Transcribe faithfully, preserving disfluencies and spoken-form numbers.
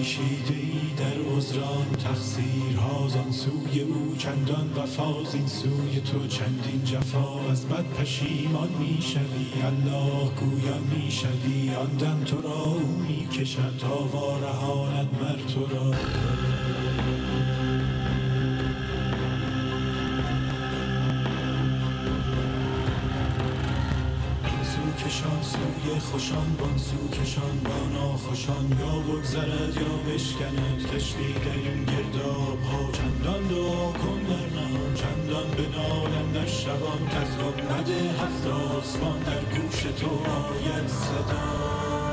اندیشیده ای در عذران تقصیرها زان سوی او چندان وفا زین سوی تو چندین جفا از بد پشیمان میشوی الله گویا میشوی آن دم تو را او میکشد تا وارهاند مر تو را کشان سوی خوشان بان سو کشان با ناخوشان یا بگذرد یا بشکند کشتی در این گرداب ها چندان دعا کن در نهان چندان بنالم در شبان کز گنبد هفت آسمان در گوش تو آید صدا